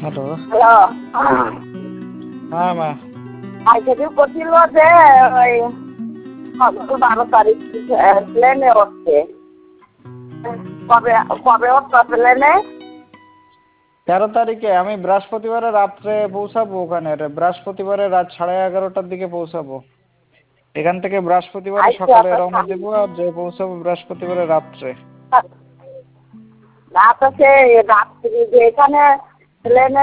Hello. Hello. হ্যাঁ মা। আজকে করছিল যে ওই 12 তারিখ প্লেনে উঠছে। কবে কবে উঠছে প্লেনে? 13 তারিখে আমি বৃহস্পতিবারে রাত্রে পৌঁছাবো ওখানে। বৃহস্পতিবারে রাত 11:30টার দিকে পৌঁছাবো। এখান থেকে বৃহস্পতিবারে আচ্ছা সকালে তো রওনা দেবো আর যে পৌঁছাবো বৃহস্পতিবারে রাত্রে। রাত সে রাত্রি যে এখানে প্লেনে